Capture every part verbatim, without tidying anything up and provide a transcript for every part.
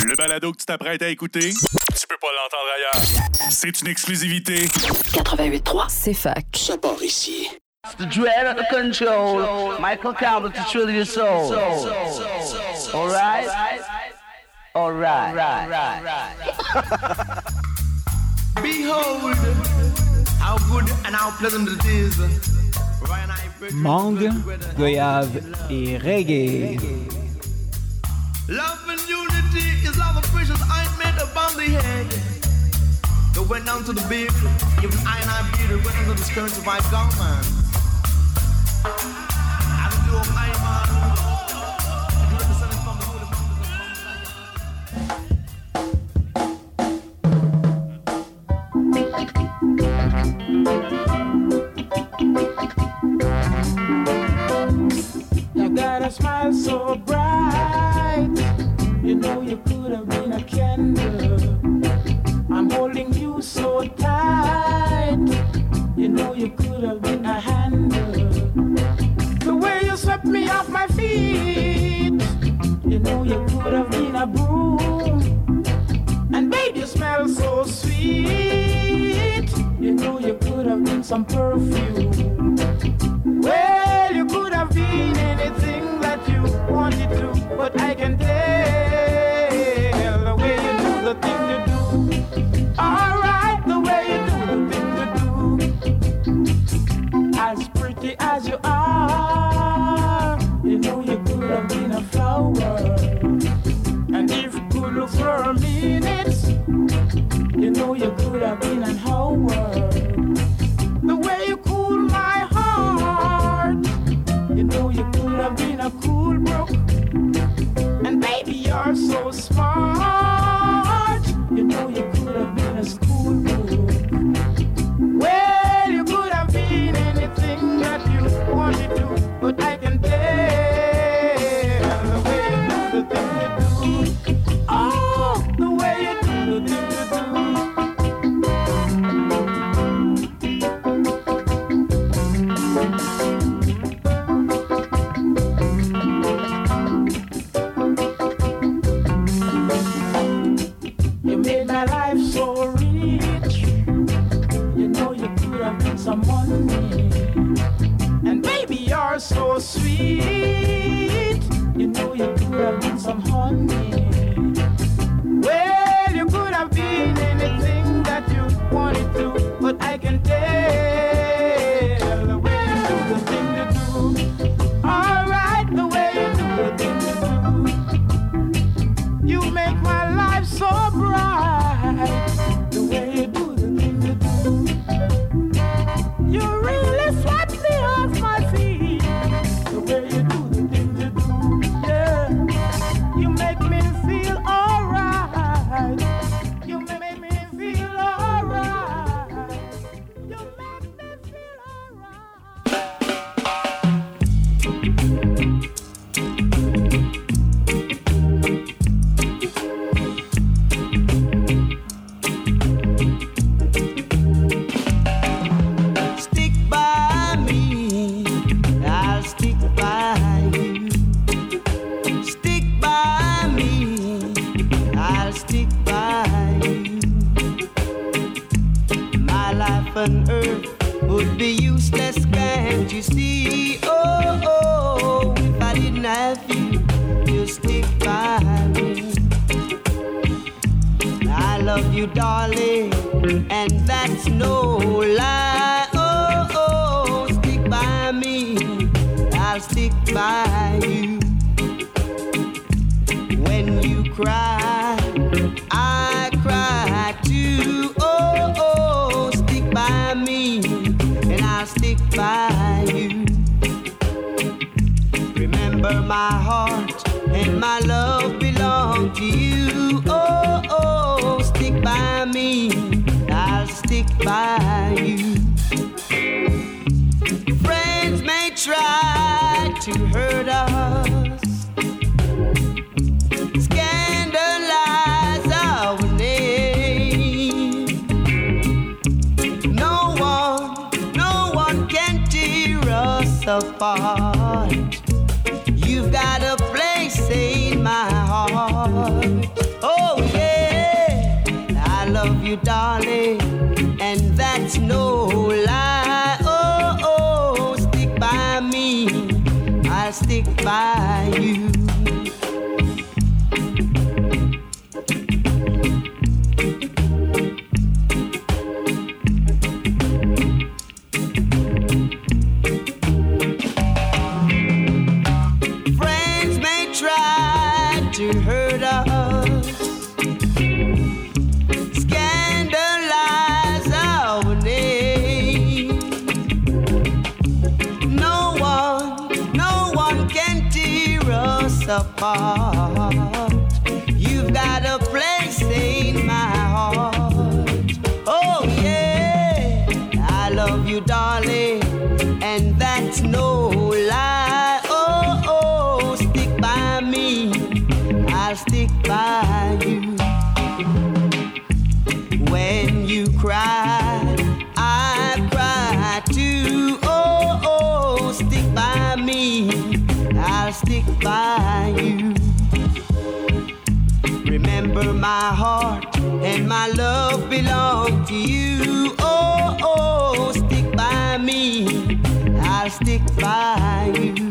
Le balado que tu t'apprêtes à écouter, tu peux pas l'entendre ailleurs. C'est une exclusivité. quatre-vingt-huit trois, c'est fac. Ça part ici. The dread of the control, Michael Campbell to thrill your soul. All right, all right, Behold, how good and how pleasant it is. Mangue, goyave et reggae. Love and unity is love, a precious ointment upon the head. They went down to the beard, even I and I beard, went under the skirts of my gunman. I do of I man. You represent it from the holy You got a smile so bright. You know you could have been a candle. I'm holding you so tight. You know you could have been a handle. The way you swept me off my feet. You know you could have been a broom. And babe, you smell so sweet. You know you could have been some perfume. Well, you could have been anything that you wanted to, but I can tell the way you do the thing you do. All right, the way you do the thing you do. As pretty as you are, you know you could have been a flower. And if you could look for a minute, you know you could have been an hour. The way you cool my heart, you know you could have been a cool brook. And baby, you're so smart. You know you could have been a school book. Well, you could have been anything that you wanted to, but I can tell the way you do the thing you do. Oh, the way you do the thing you do. You made my life so rich. You know you could have been some money. And baby, you're so sweet. You know you could have been some honey. Well, you could have been anything that you wanted to, but I can tell the way you do the thing you do. All right, the way you do the thing you do. You make my life so bright. The way you do the thing you do. You really swept me off my feet. The way you do the thing you do. Yeah. You make me feel alright. You make me feel alright. You make me feel Stick by me, I'll stick by you. Stick by me, I'll stick by you. My life on earth would be useless, can't you see? Oh, oh, if I didn't have you, you stick by me. I love you, darling, and that's no lie. Oh, oh, stick by me, I'll stick by you. When you cry, I cry too. Oh, oh, stick by me, and I'll stick by you. Remember my heart and my love belong to you. Oh, oh, stick by me, I'll stick by you. Friends may try to hurt us, scandalize our name. No one, no one can tear us apart. You've got a place in my heart. Oh yeah, I love you, darling, and that's no lie. Oh, oh, stick by me, I'll stick by you. Friends may try to hurt us, scandalize our name. No one, no one can tear us apart. You've got a place in my heart. Oh yeah, I love you, darling, and that's no lie. Oh, oh, stick by me, I'll stick by you. When you cry, I cry too. Oh, oh, stick by me, I'll stick by you. Remember, my heart and my love belong to you. Oh, oh, stick by me, I'll stick by you.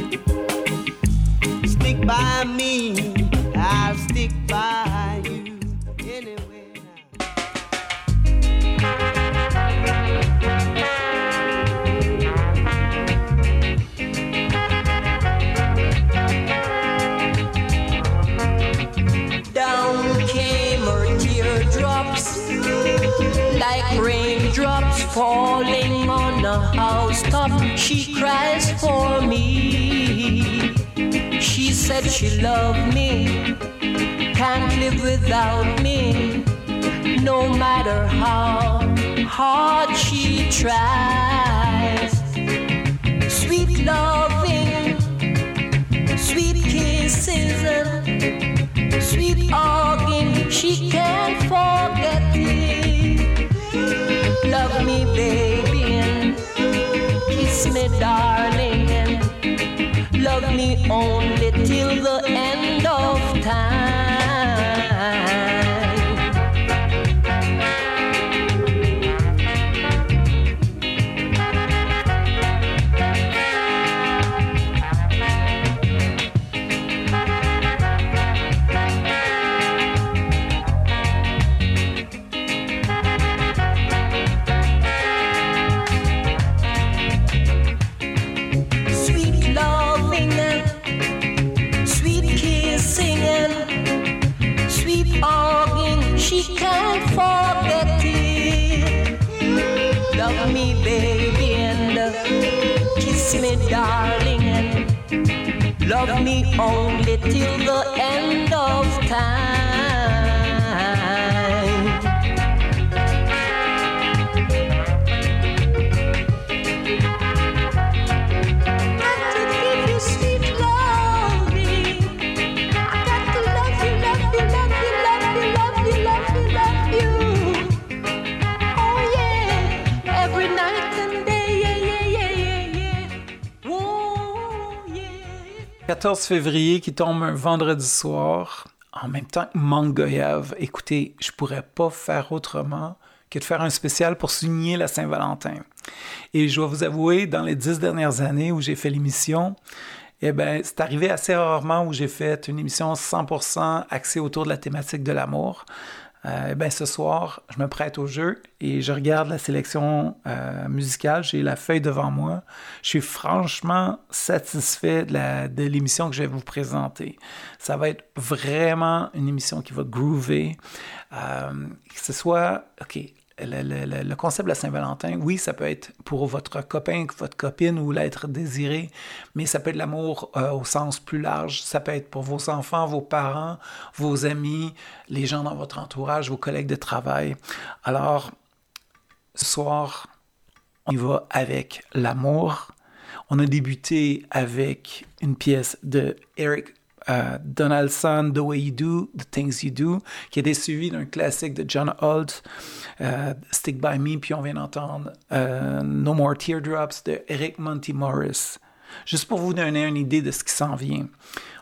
Stick by me, I'll stick by you. Anyway Down came her teardrops, like raindrops falling on a housetop. She cries for me. She said she loved me, can't live without me, no matter how hard she tries. Sweet loving, sweet kisses and sweet hugging, she can't forget it. Love me, baby, and kiss me, darling, and love me only till the end of time. She can't forget it. Love me, baby, and uh, kiss me, darling, and love me only till the end of time. Got to give you sweet loving. I got to love you, love you, love you, love you, love you, love you, love you. Oh yeah, every night and day, yeah, yeah, yeah, yeah, yeah. Oh yeah. quatorze février qui tombe un vendredi soir, en même temps que Manque Goyave. Écoutez, je pourrais pas faire autrement que de faire un spécial pour souligner la Saint-Valentin. Et je dois vous avouer, dans les dix dernières années où j'ai fait l'émission, eh bien, c'est arrivé assez rarement où j'ai fait une émission cent pour cent axée autour de la thématique de l'amour. Euh, eh bien, ce soir, je me prête au jeu et je regarde la sélection euh, musicale. J'ai la feuille devant moi. Je suis franchement satisfait de, la, de l'émission que je vais vous présenter. Ça va être vraiment une émission qui va groover. Euh, que ce soit, OK, le, le, le concept de la Saint-Valentin, oui, ça peut être pour votre copain, votre copine ou l'être désiré, mais ça peut être l'amour euh, au sens plus large. Ça peut être pour vos enfants, vos parents, vos amis, les gens dans votre entourage, vos collègues de travail. Alors, ce soir, on y va avec l'amour. On a débuté avec une pièce de Eric Uh, Donaldson, The Way You Do, The Things You Do, qui a été suivi d'un classique de John Holt, uh, Stick By Me, puis on vient d'entendre uh, No More Teardrops de Eric Monty Morris. Juste pour vous donner une idée de ce qui s'en vient.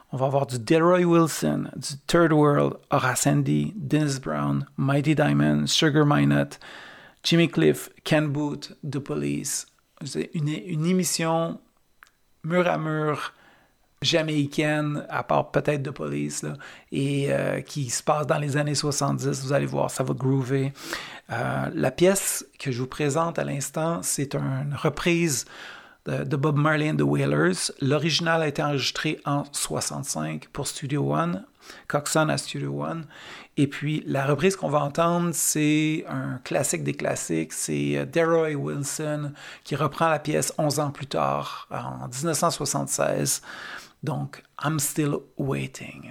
On va avoir du Delroy Wilson, du Third World, Horace Andy, Dennis Brown, Mighty Diamond, Sugar Minott, Jimmy Cliff, Ken Boothe, The Police. C'est une, une émission mur à mur jamaïcaine, à part peut-être The Police, là, et euh, qui se passe dans les années soixante-dix. Vous allez voir, ça va groover. Euh, la pièce que je vous présente à l'instant, c'est une reprise de, de Bob Marley and the Wailers. L'original a été enregistré en soixante-cinq pour Studio One, Coxsone à Studio One. Et puis, la reprise qu'on va entendre, c'est un classique des classiques. C'est Delroy Wilson qui reprend la pièce onze ans plus tard, en dix-neuf cent soixante-seize. Donc, I'm Still Waiting.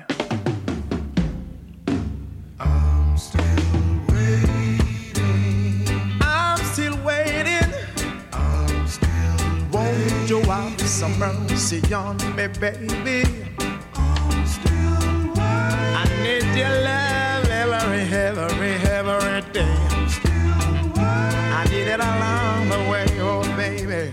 I'm still waiting. I'm still waiting. I'm still waiting. Won't you have some mercy on me, baby? I'm still waiting. I need your love every, every, every day. I'm still waiting. I need it along the way, oh baby.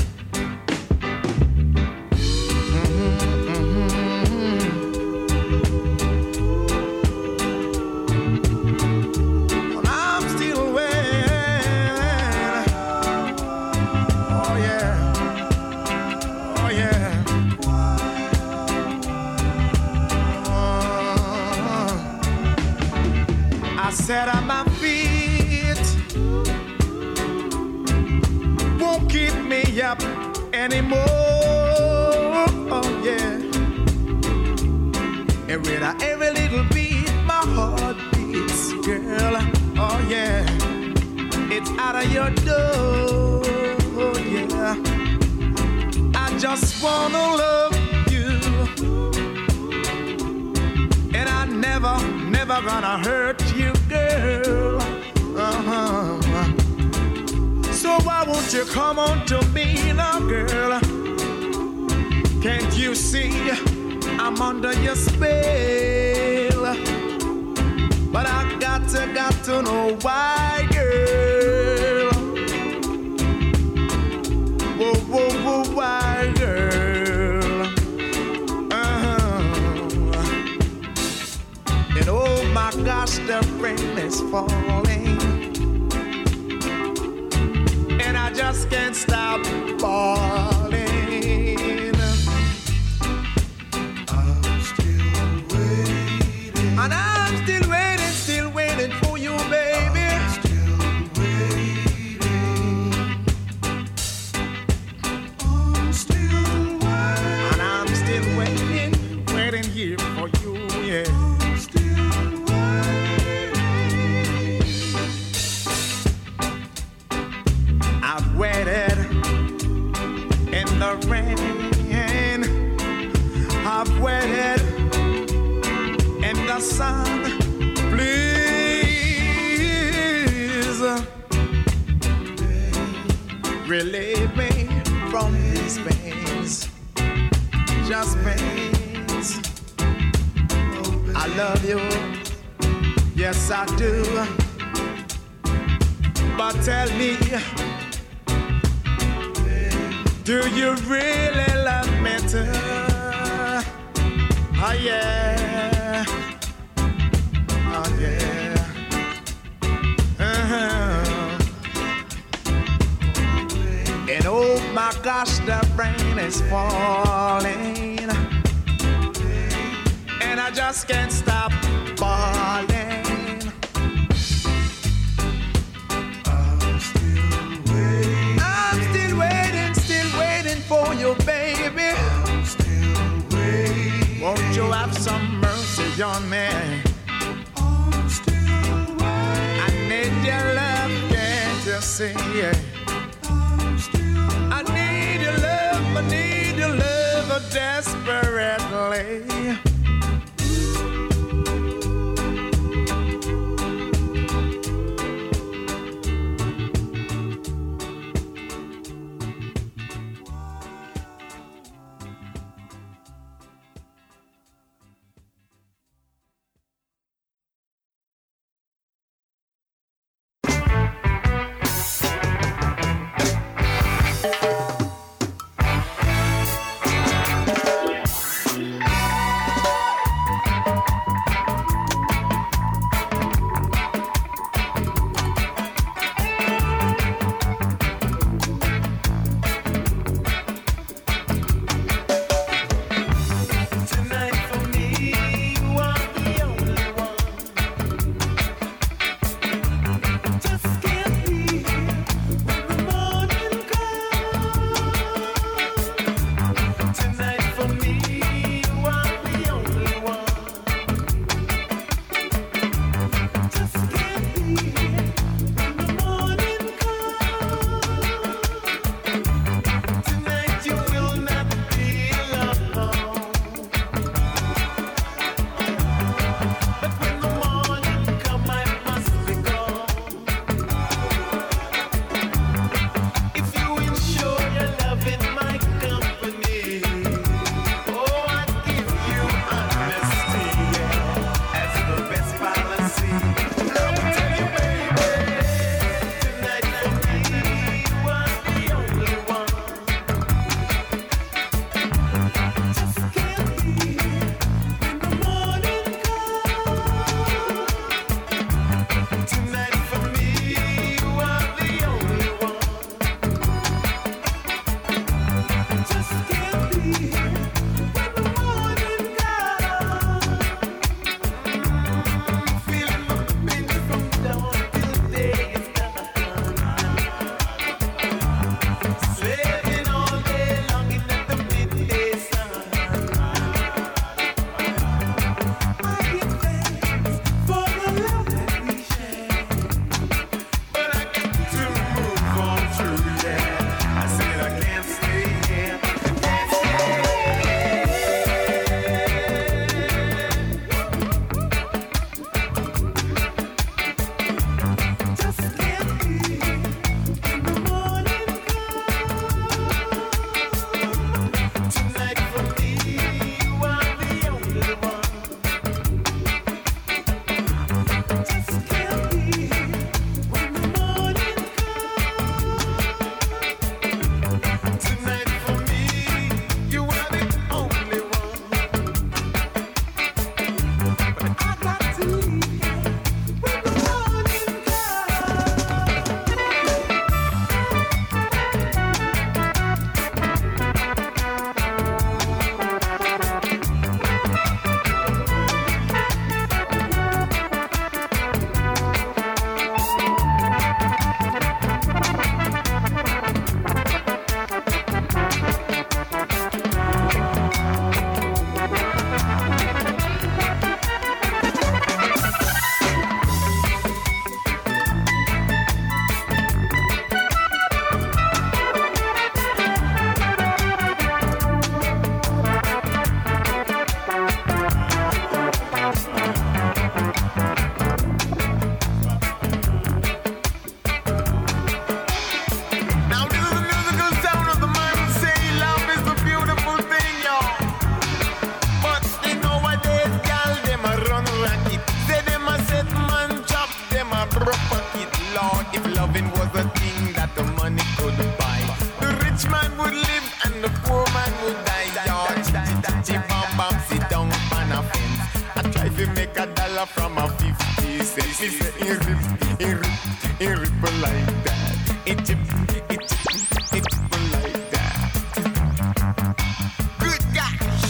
Set on my feet won't keep me up anymore. Oh yeah. And with every little beat, my heart beats, girl. Oh yeah. It's out of your door. Oh yeah. I just wanna love you, and I never, never gonna hurt you, girl. Uh-huh. So why won't you come on to me now, girl? Can't you see I'm under your spell? But I got to, got to know why, girl. Whoa, whoa, whoa, why, girl? Uh-huh. And oh my gosh, the rain is falling, and I just can't stop falling. I'm still waiting, and I'm still waiting, still waiting for you, baby. I'm still waiting. I'm still waiting, and I'm still waiting, waiting here for you, yeah. Waited in the rain, I've waited in the sun. Please relieve me from these pains, just pains. I love you, yes I do, but tell me, do you really love me too? Oh yeah, oh yeah, uh-huh. And oh my gosh, the rain is falling, and I just can't stop falling. For you, baby, I'm still waiting. Won't you have some mercy on me? I'm still waiting. I need your love, can't you see? I'm still I need your love, I need your love desperately. Loving was a thing that the money could buy. The rich man would live and the poor man would die. Chitty bam bam, sit down on a fence. I try to make a dollar from a fifty cents. Me say it rip, it rip, it ripple like that. It chip, it chip, it chipple like that. Good gosh.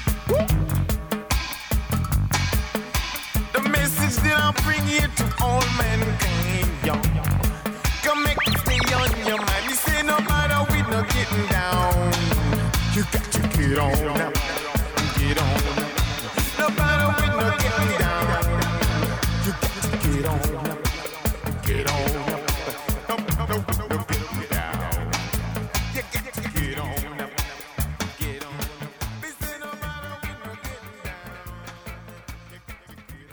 The message that I bring here to all mankind, yo. Come make me stay on your mind. Me say no matter we no getting down. You got to get on now. Get on. No matter we no getting down. You got to get on now. Get on. No, no, no, no getting down. You got to get on now. Get on. Me say no matter we no getting down. You got to get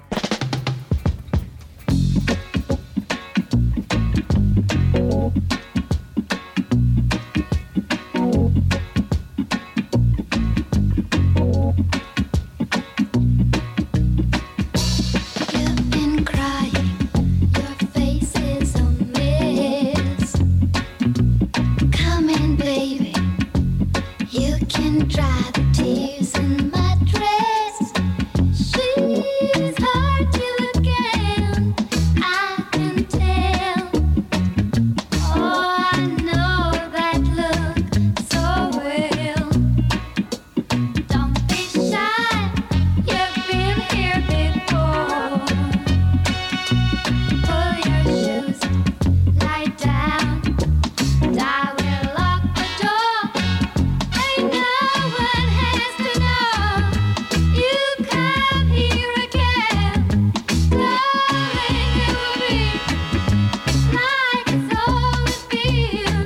You've been crying, your face is a mess. Come in, baby, you can dry the tears in my dress. She's hurt you again, I can tell. Oh, I know that look so well. Don't be shy, you've been here before. Pull your shoes, lie down, and I will lock the door. Ain't no one has to know you come here again. Darling, it will be like it's always been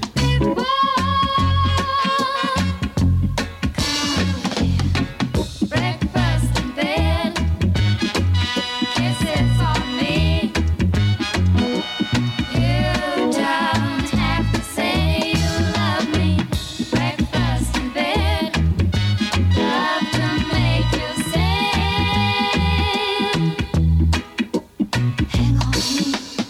before. Breakfast in bed, kisses on me. You don't have to say you love me. Breakfast in bed, love to make you sing. Hang on me.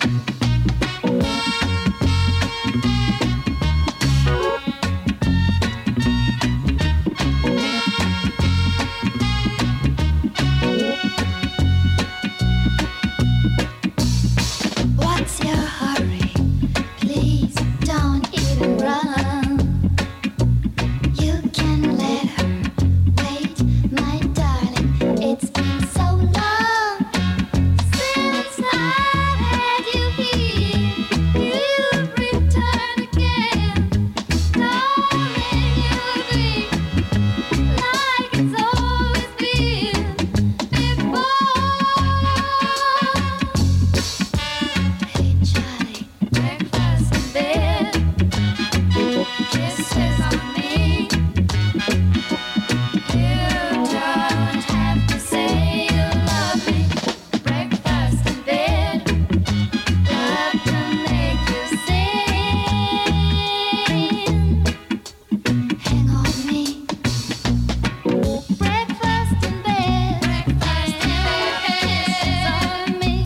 What's your hurry? Please don't even run. You can let her wait, my darling. It's been so long since I've had you here. You've returned again. Darling, you'll be like it's always been before. Hey Charlie, breakfast in bed, kisses on me. You don't have to say you love me. Breakfast in bed, love to make you sing. Hang on me. Breakfast in bed, breakfast in bed, kisses on me.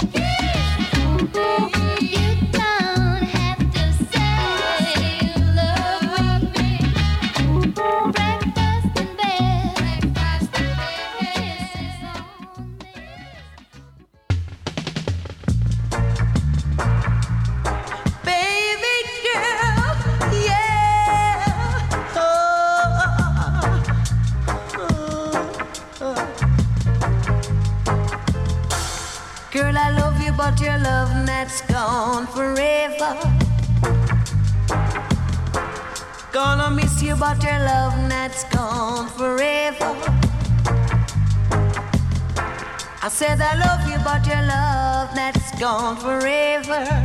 You don't have to say you love me. Breakfast in bed, breakfast in bed, kisses on me. Baby girl, yeah. Oh, oh, oh. Girl, I love you, but your love that's gone forever. Gonna miss you, but your love that's gone forever. I said I love you, but your love that's gone forever.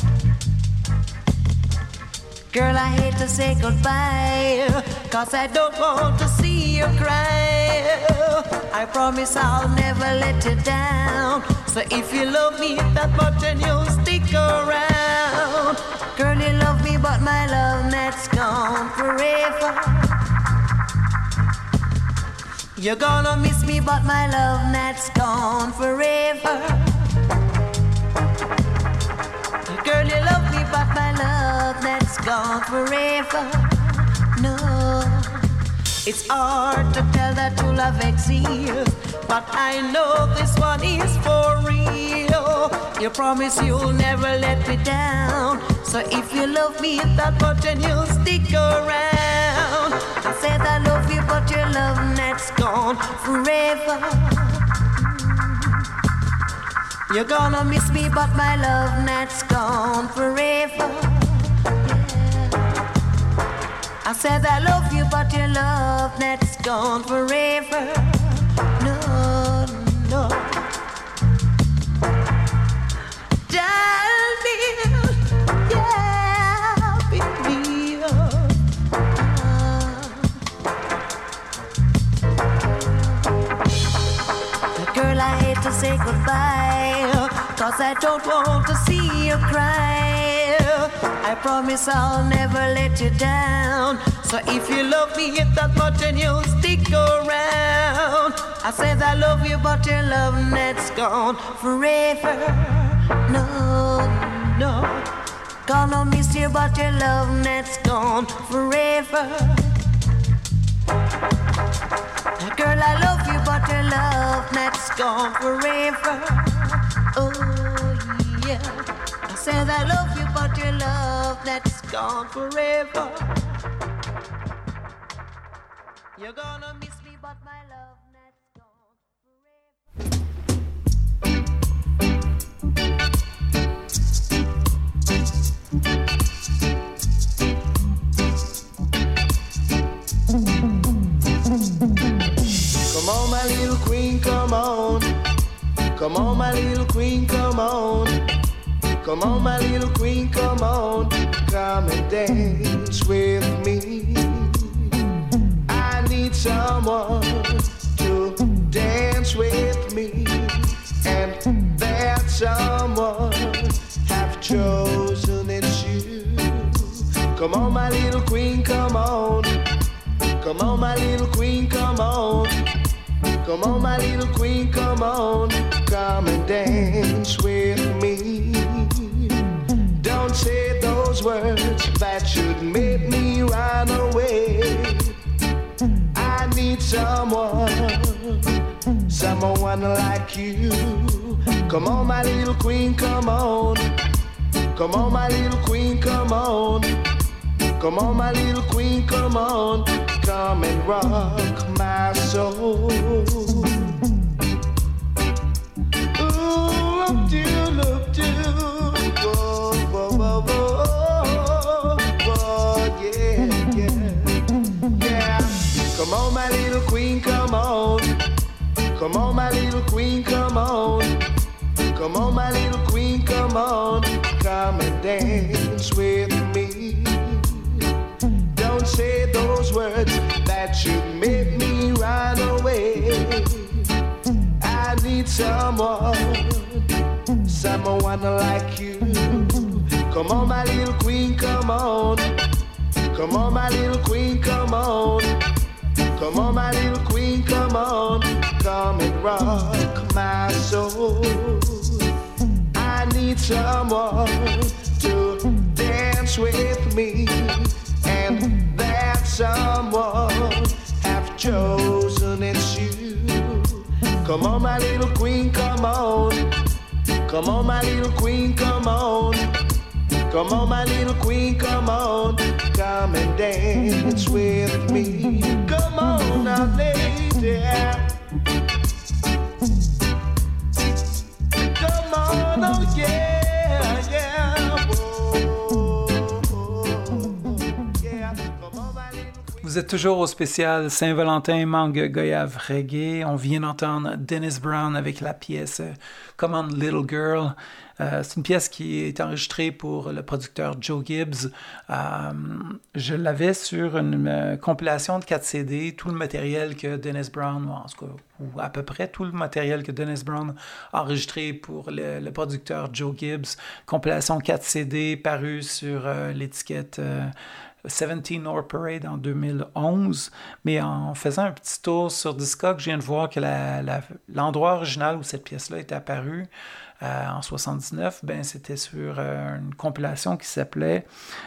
Girl, I hate to say goodbye, 'cause I don't want to see you cry. I promise I'll never let you down. So if you love me that much, then you'll stick around. Girl, you love me, but my love that's gone forever. You're gonna miss me, but my love that's gone forever. Girl, you love forever. No, it's hard to tell that true love exists, but I know this one is for real. You promise you'll never let me down, so if you love me that much and you'll stick around. I said I love you, but your love net's gone forever. You're gonna miss me, but my love net's gone forever. I said I love you, but your love net's gone forever. No, no. Darling, yeah, baby. Uh, girl, I hate to say goodbye, 'cause I don't want to see you cry. I promise I'll never let you down, so if you love me that much and you'll stick around. I said I love you, but your love net's gone forever. No, no. Gonna miss you, but your love net's gone forever. Girl, I love you, but your love net's gone forever. Oh, yeah. I said I love you, but your love net's gone forever. You're gonna miss me, but my love net's gone forever. Come on, my little queen, come on. Come on, my little queen, come on. Come on, my little queen, come on. Come and dance with me. I need someone to dance with me, and that someone have chosen it's you. Come on, my little queen, come on. Come on, my little queen, come on. Come on, my little queen, come on. Come and dance with me. Don't say those words that should make me run away. I need someone, someone like you. Come on, my little queen, come on. Come on, my little queen, come on. Come on, my little queen, come on. Come and rock my soul. Ooh, look to, look to. Whoa, whoa, whoa, whoa, whoa, yeah, yeah, yeah. Come on, my little queen, come on. Come on, my little queen, come on. Come on, my little queen, come on. Come and dance with me. Don't say those words that should make me run away. I need someone, someone like you. Come on, my little queen, come on. Come on, my little queen, come on. Come on, my little queen, come on. Come and rock my soul. I need someone to dance with me, and that someone have chosen it's you. Come on, my little queen, come on. Come on, my little queen, come on. Come on, my little queen, come on. Come and dance with me. Come on now, lady. Come on, oh yeah, yeah. Oh, oh, yeah. Come on, my little queen. Vous êtes toujours au spécial Saint-Valentin Mangue Goyave Reggae. On vient d'entendre Dennis Brown avec la pièce Come On Little Girl. Euh, c'est une pièce qui est enregistrée pour le producteur Joe Gibbs. Euh, je l'avais sur une euh, compilation de quatre C D, tout le matériel que Dennis Brown, ou en tout cas, ou à peu près tout le matériel que Dennis Brown a enregistré pour le, le producteur Joe Gibbs. Compilation quatre C D parue sur euh, l'étiquette euh, dix-sept North Parade en deux mille onze. Mais en faisant un petit tour sur Discog, je viens de voir que la, la, l'endroit original où cette pièce-là est apparue euh, en soixante-dix-neuf, ben, c'était sur euh, une compilation qui s'appelait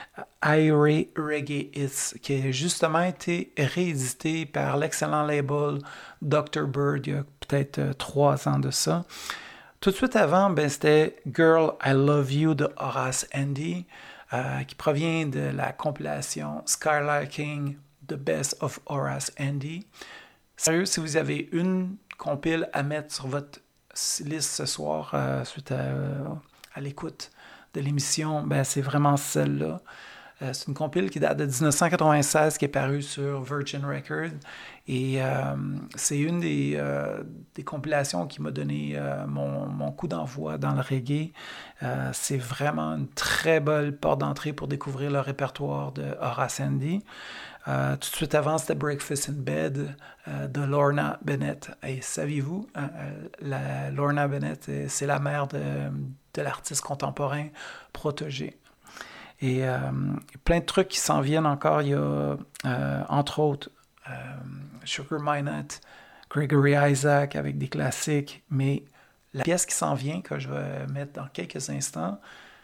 I-Ray Reggae Hits, qui a justement été réédité par l'excellent label docteur Bird il y a peut-être euh, trois ans de ça. Tout de suite avant, ben, c'était Girl, I Love You de Horace Andy, euh, qui provient de la compilation Skylarking, The Best of Horace Andy. Sérieux, si vous avez une compile à mettre sur votre liste ce soir, euh, suite à, euh, à l'écoute de l'émission, ben, c'est vraiment celle-là. Euh, c'est une compile qui date de dix-neuf cent quatre-vingt-seize, qui est parue sur Virgin Records. Et euh, c'est une des, euh, des compilations qui m'a donné euh, mon, mon coup d'envoi dans le reggae. Euh, c'est vraiment une très belle porte d'entrée pour découvrir le répertoire de Horace Andy. Euh, tout de suite avant, c'était Breakfast in Bed euh, de Lorna Bennett. Et saviez-vous, euh, la, Lorna Bennett, c'est la mère de, de l'artiste contemporain Protégé. Et euh, plein de trucs qui s'en viennent encore. Il y a, euh, entre autres, euh, Sugar Minott, Gregory Isaac avec des classiques. Mais la pièce qui s'en vient, que je vais mettre dans quelques instants,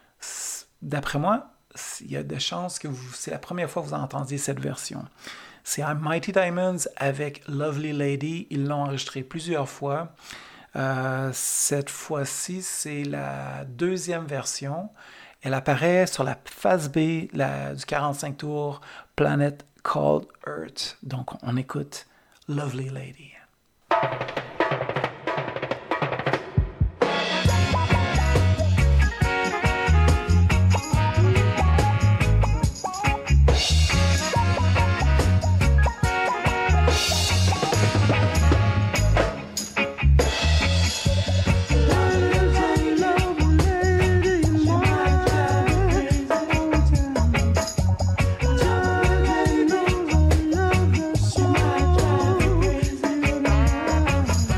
d'après moi, il y a des chances que vous, c'est la première fois que vous entendiez cette version. C'est Mighty Diamonds avec Lovely Lady. Ils l'ont enregistré plusieurs fois. Euh, cette fois-ci, c'est la deuxième version. Elle apparaît sur la face B la, du quarante-cinq tours Planet Called Earth. Donc, on écoute Lovely Lady. She might drive me crazy.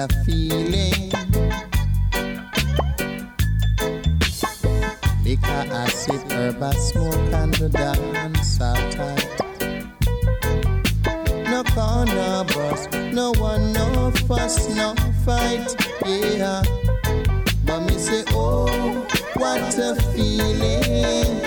a feeling. Liquor, acid, herb, a smoke, and the dance all tight. No corner bus, no one, no fuss, no fight, yeah. But me say, oh, what a feeling.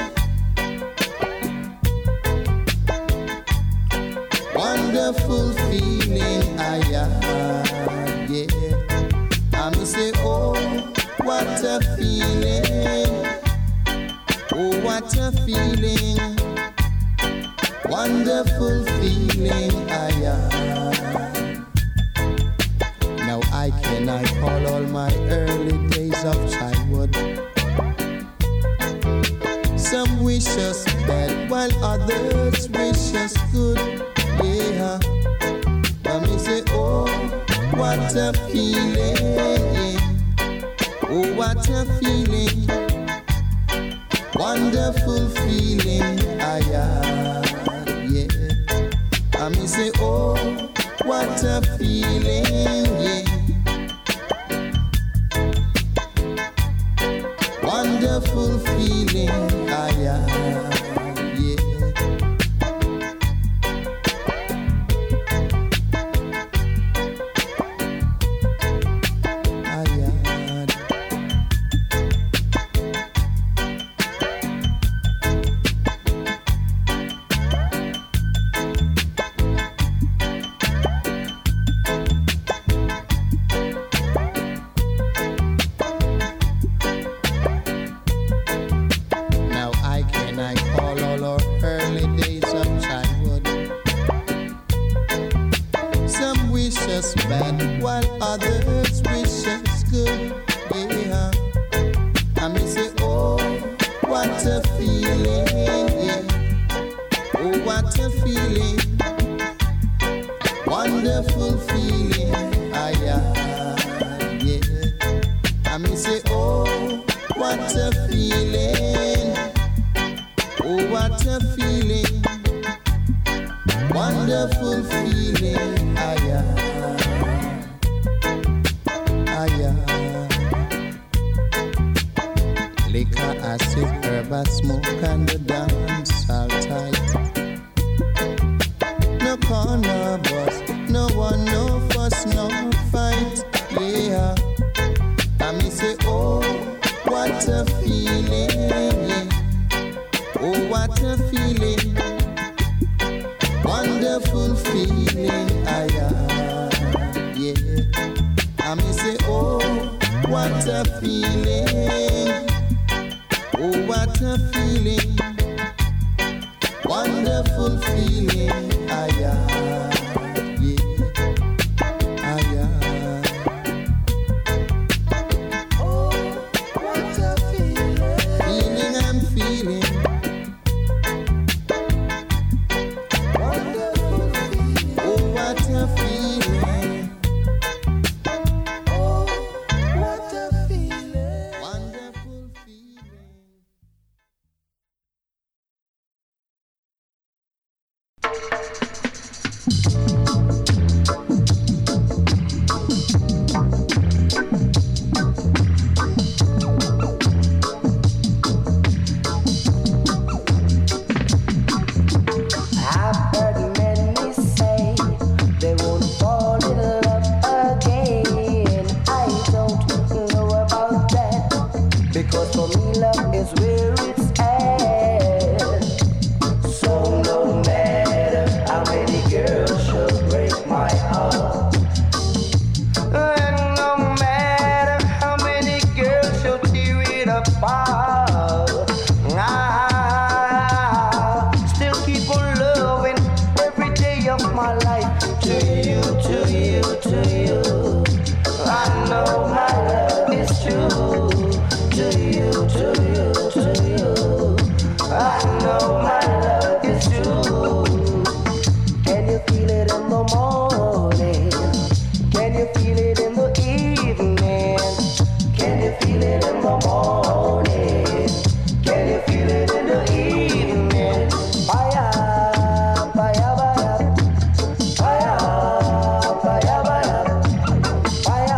Wonderful feeling, I have, yeah. I me say, oh, what a feeling. Oh, what a feeling. Wonderful feeling, I have. Now I can I call all my early days of childhood. Some wish us bad while others wish us good. Yeah, but me say, oh, what a feeling. Oh, what a feeling. Wonderful feeling, I have, yeah. I me say, oh, what a feeling, yeah. Wonderful feeling, I have, yeah. Fire,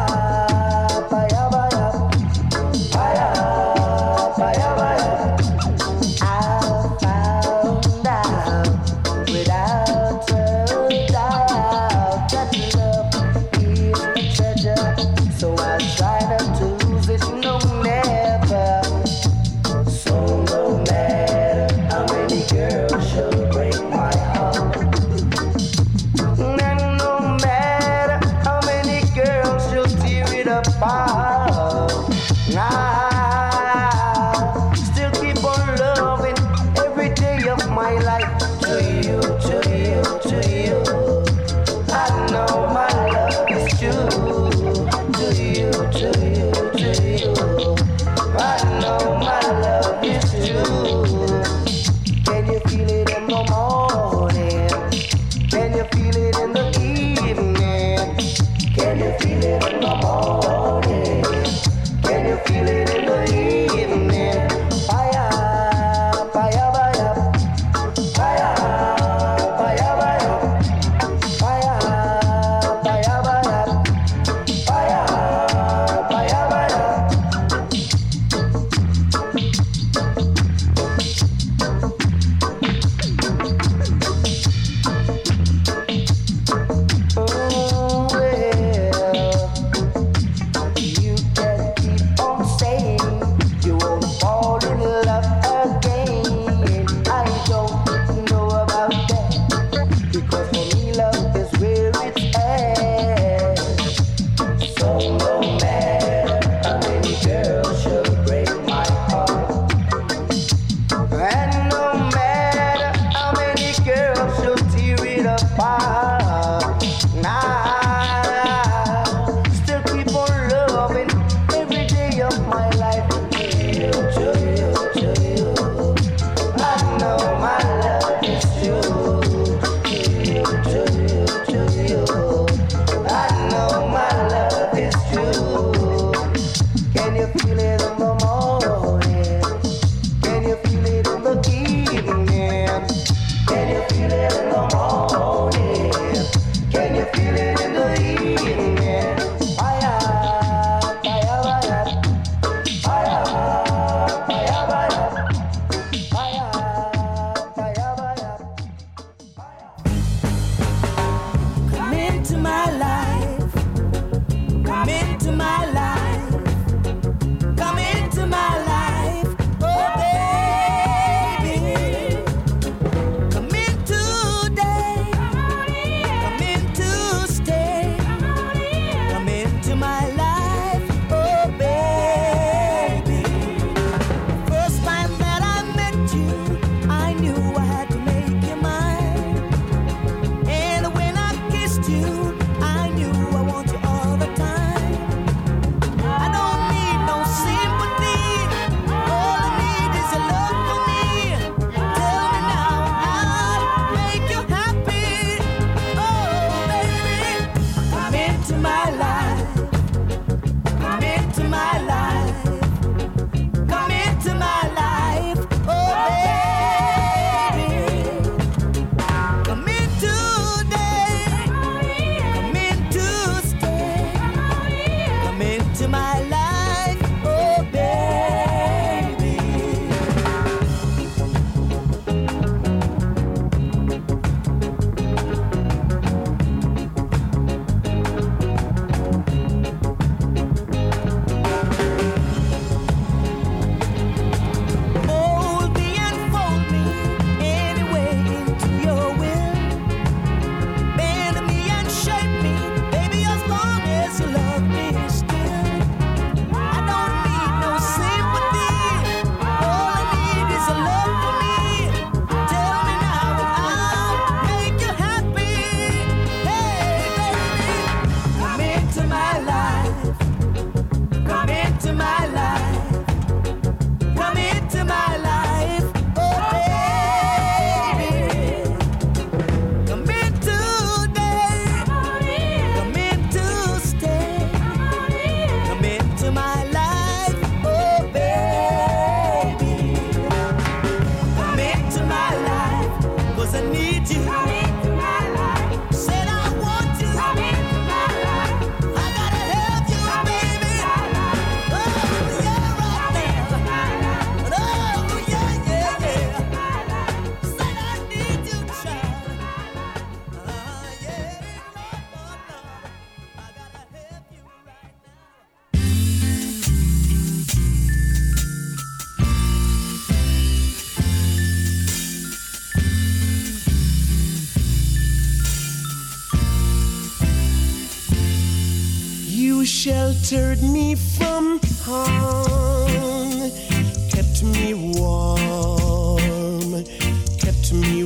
sheltered me from harm, kept me warm, kept me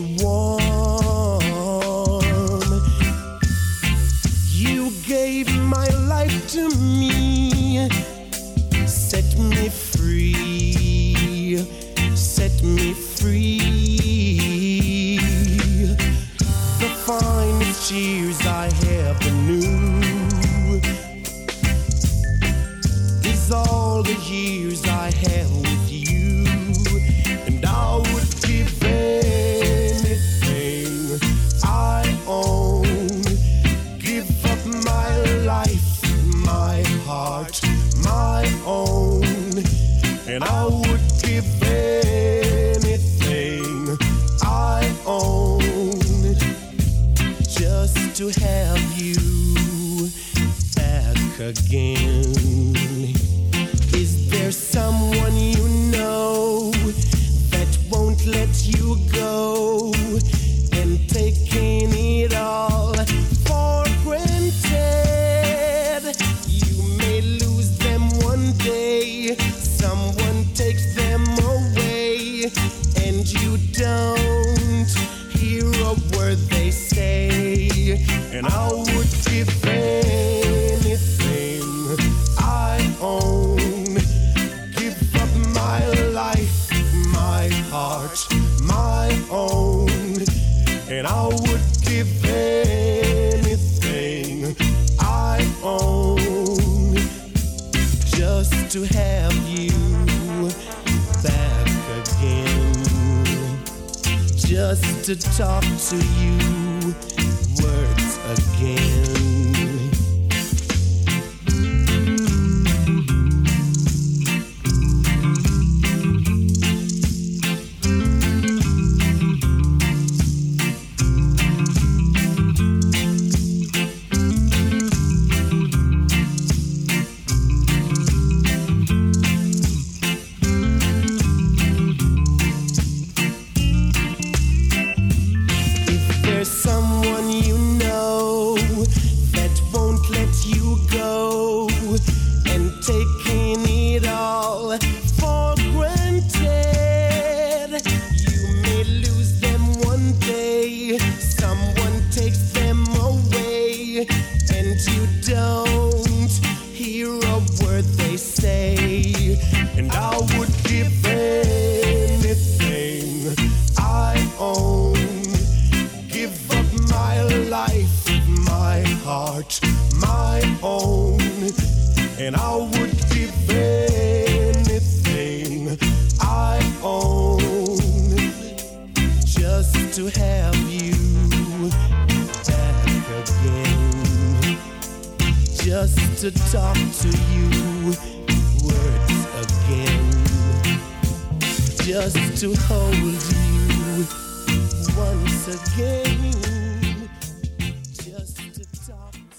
warm. You gave my life to me, set me free, set me free. The finest years I ever knew is all the years I had with you, and I would give anything I own, give up my life, my heart, my own, and I would give anything I own just to have you back again. Is there someone you know that won't let you go, and taking it all for granted? You may lose them one day, someone takes them away, and you don't hear a word they say. And I would give anything I own, give up my life, my heart, my own, and I would give anything I own just to have you back again, just to talk to you words again. To talk to you words again, just to hold you once again, just to talk to you.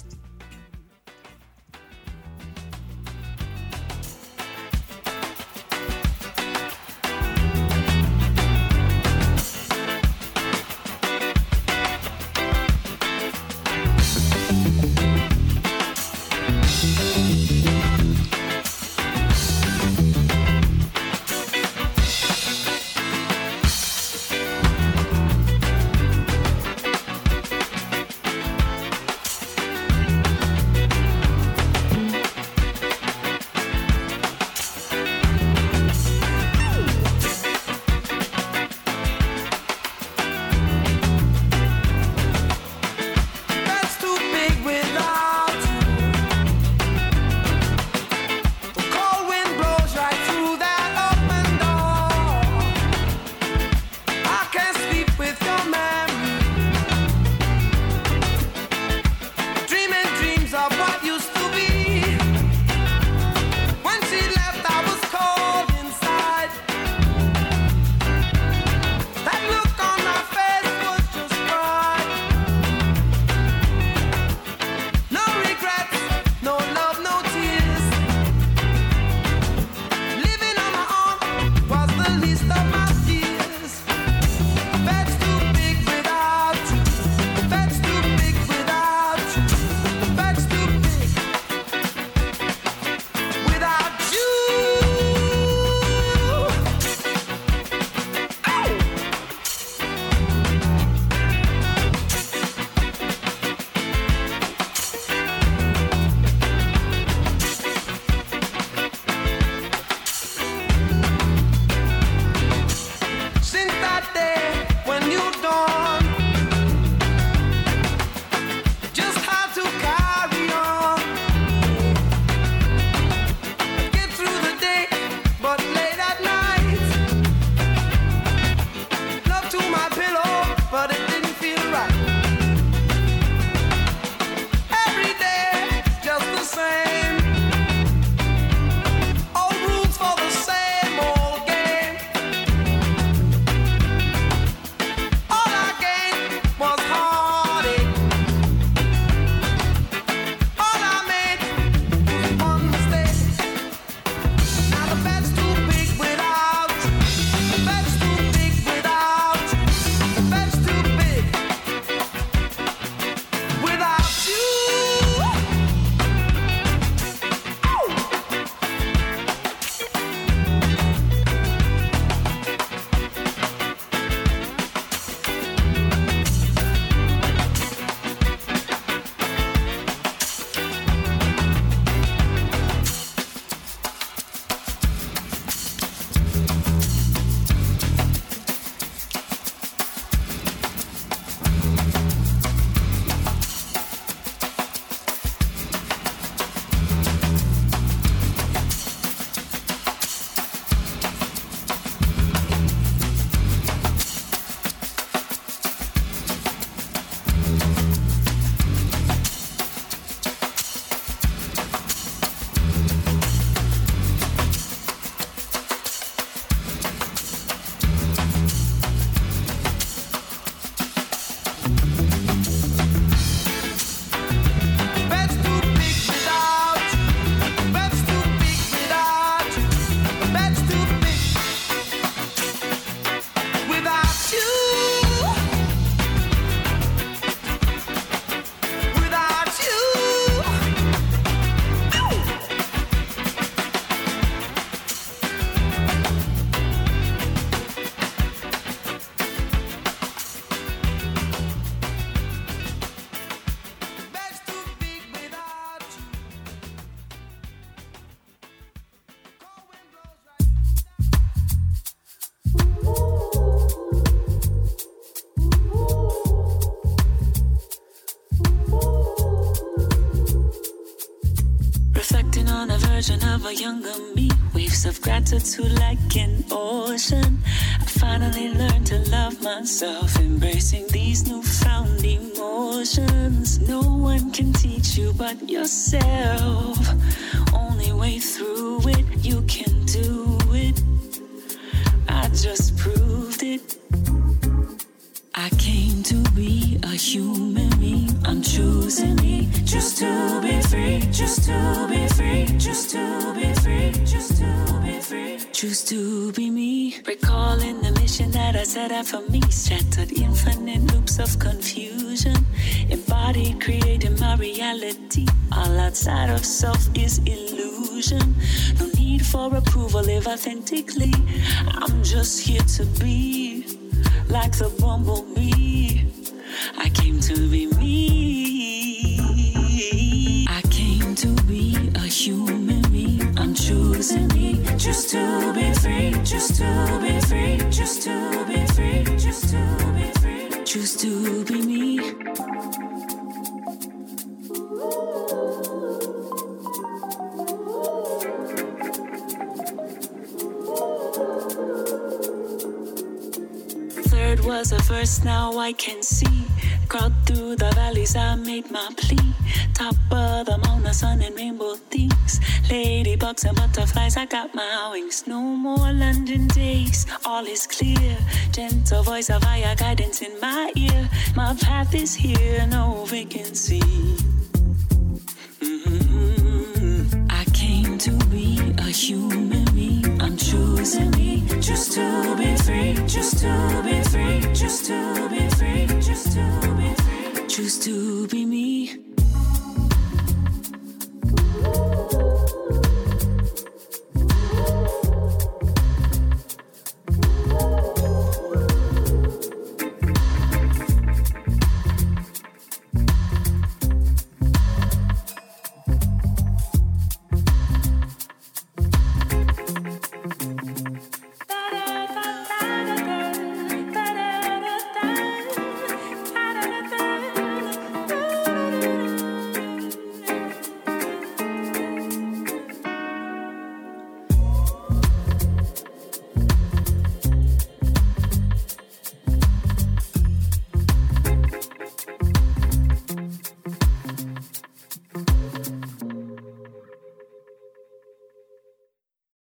a younger me. Waves of gratitude like an ocean. I finally learned to love myself, embracing these newfound emotions. No one can teach you but yourself. Only way through it, you can do it. I just proved it. I came to be a human being. I'm choosing me just to be free, just to be free, just to be free, just to be free. Choose to be me. Recalling the mission that I set out for me. Shattered infinite loops of confusion. Embodied, creating my reality. All outside of self is illusion. No need for approval, live authentically. I'm just here to be. Like the bumblebee, I came to be me. I came to be a human being. I'm choosing me just to be free, just to be free, just to be free, just to be free. Choose to be me. Third was a verse, now I can see. Crawled through the valleys, I made my plea. Top of the mountain, sun and rainbow things. Ladybugs and butterflies, I got my wings. No more London days, all is clear. Gentle voice of higher guidance in my ear. My path is here, no vacancy. Mm-hmm. I came to be a human being. I'm choosing me just to be free, just to be free, just to be free, just to be free. Choose to be me.